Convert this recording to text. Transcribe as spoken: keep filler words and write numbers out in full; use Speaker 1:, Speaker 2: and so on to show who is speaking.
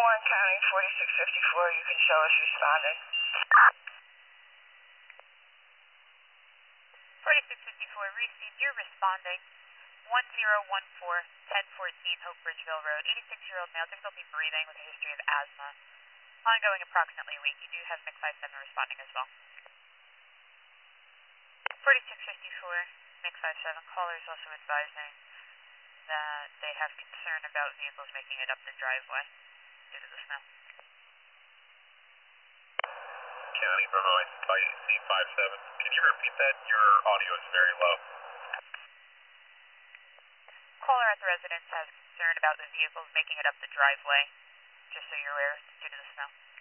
Speaker 1: Warren County, forty-six fifty-four, you can show us responding.
Speaker 2: forty-six fifty-four, received, you're responding. one zero one four, ten fourteen Hope Bridgeville Road, eighty-six-year-old male, difficulty breathing with a history of asthma. Ongoing approximately a week. You do have M I C five seven responding as well. forty-six fifty-four, M I C five seven, caller is also advising that they have concern about vehicles making it up the driveway due to the snow.
Speaker 3: County, Vermont, I C five seven. Can you repeat that? Your audio is very low.
Speaker 2: Caller at the residence has concern about the vehicles making it up the driveway, just so you're aware, due to the snow.